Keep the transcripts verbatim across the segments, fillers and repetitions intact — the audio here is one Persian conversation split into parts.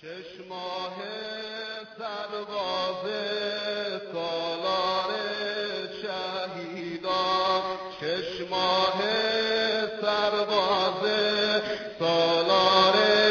شش ماه سرباز سالار شهیدان، شش ماه سرباز سالار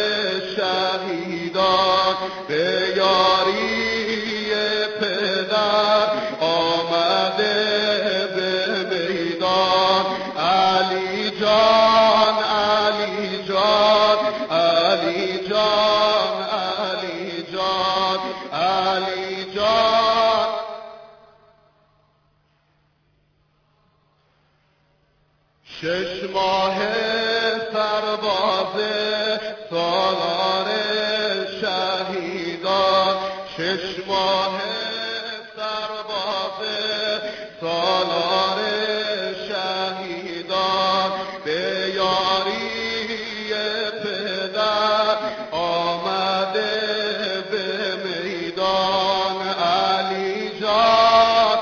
شهیدان، به یاری پدر آمده به میدان. علی جان علی جان علی جان علی جان علی جان. شش ماه سرباز سالار شهیدان، شش ماه سرباز سالار شهیدان، به یاری پدر آمده به میدان. علی جان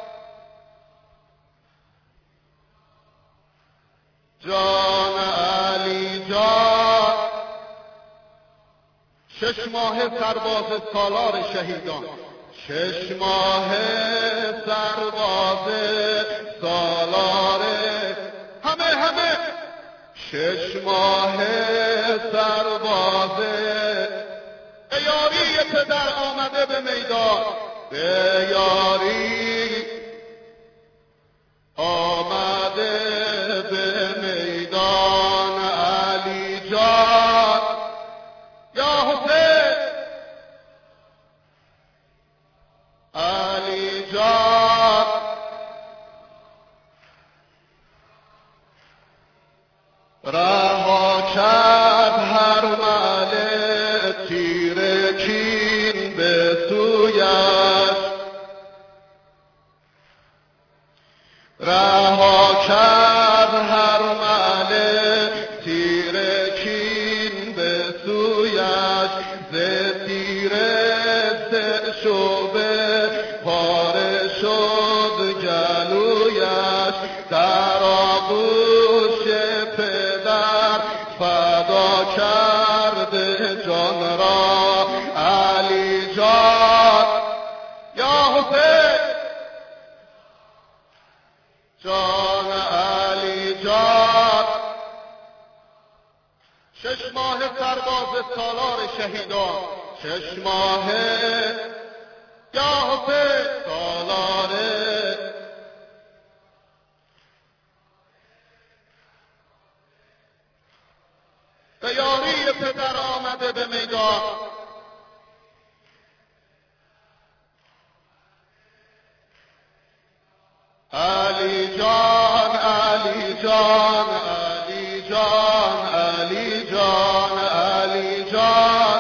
جان علی جان. شش ماه سرباز سالار شهیدان، شش ماه سرباز سالار همه همه شش ماه سرباز به یاری پدر آمده به میدان، به یاری آمده به میدان. علی جان یا حسین علی جان. رها کرد هر مل تیر کین به سویش، رها کرد هر مل تیر کین به سویش، ز تیر سه شعبه پاره شد گلویش، در آغوش پدر فدا کرده جان را. علی جان یا حسین جان علی جان. شش ماه سرباز سالار شهیدان، شش ماه یا حسین سالار به یاری پدر آمده به میدان. علی جان علی جان علی جان علی جان علی جان.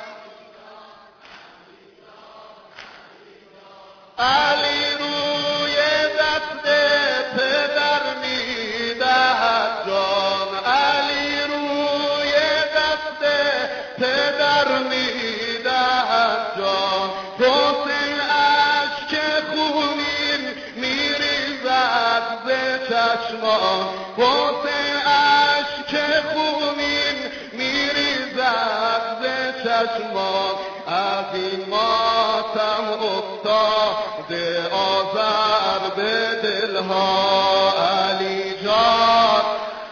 علی روی دست پدر میدهد جان، علی روی دست پدر میدهد جان. حسین اشک خونین میریزد ز چشمان، حسین اشک خونین میریزد ز چشمان. از این ماتم افتاده آذر به دلها. علی جان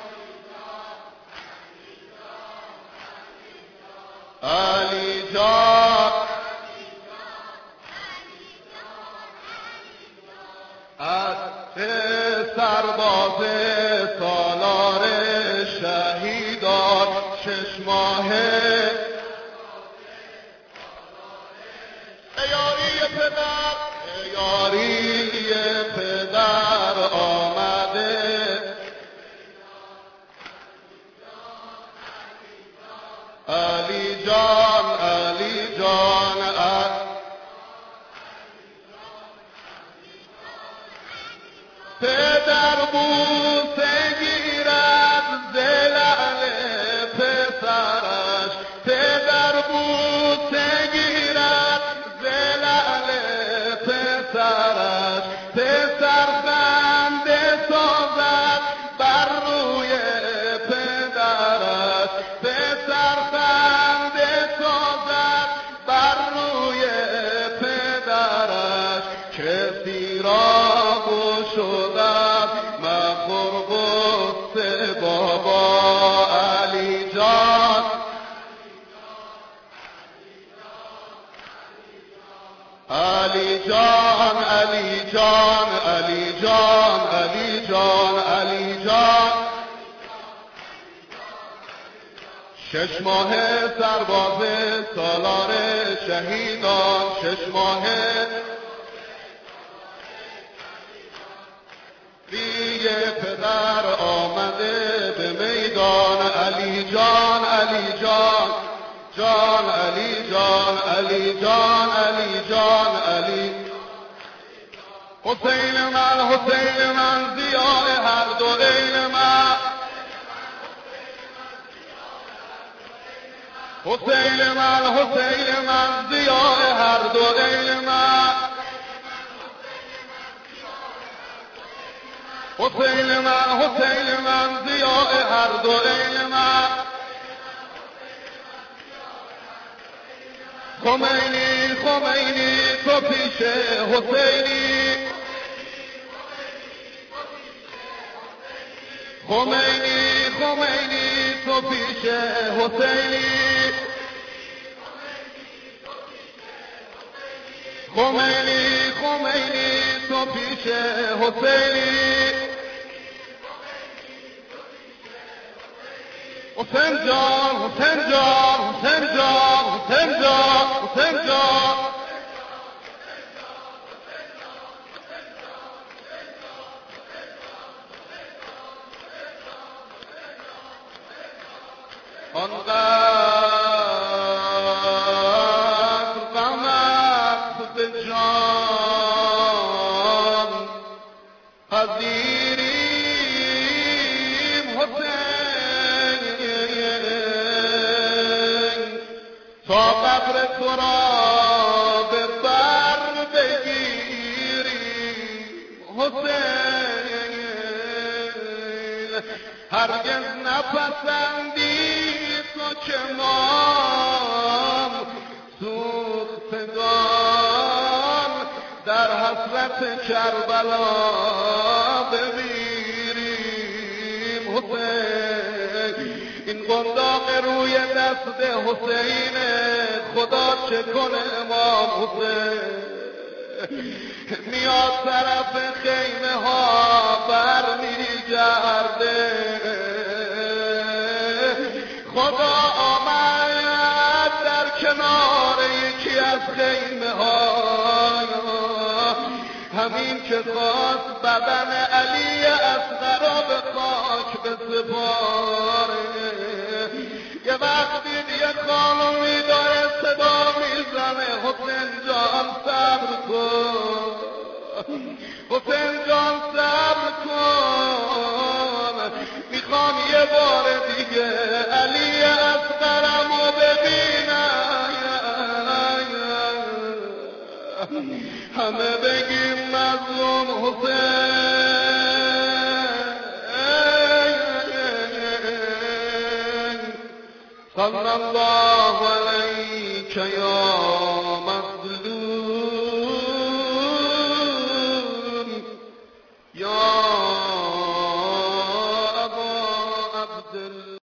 علی جان. از سرباز سالار شهیدان، شش ماه یاری پدر یاری پدر آمده شدم مخور قصه بابا علی جان علی جان علی جان علی جان علی جان علی جان شش ماه سرباز سالار شهیدان شش ماه دیگه پدر آمده به میدان علی جان علی جان جان علی جان علی جان علی جان علی حسین من حسین من ضیاء هر دو عین من حسین من حسین من ضیاء هر دو عین من حسین من حسین من ضیاء هر دو عین من خمینی خمینی تو پیش حسینی خمینی خمینی تو پیش حسینی خمینی خمینی تو پیش حسینی حسین جان حسین جان حسین جان حسین جان حسین جان آنقدر غمت به جان پذیریم حسین تا قبر تو را به بر بگیریم حسین هرگز نپسندی تو که ما سوختگان در حسرت کربلا بمیریم حسین این قنداق روی دست حسین خدا چه کنه امام حسین میاد طرف خیمه ها بر میگرده خدا آمد در کنار یکی از خیمه ها همین که خواست بدن علی اصغر را به خاک بسپاره یه وقتی یه خانومی داره صدا میزنه حسین جان صبر کن حسین جان صبر کن میخوام یه بار دیگه علی اصغرمو ببینم همه بگیم مظلوم حسین صلی الله علیک یا من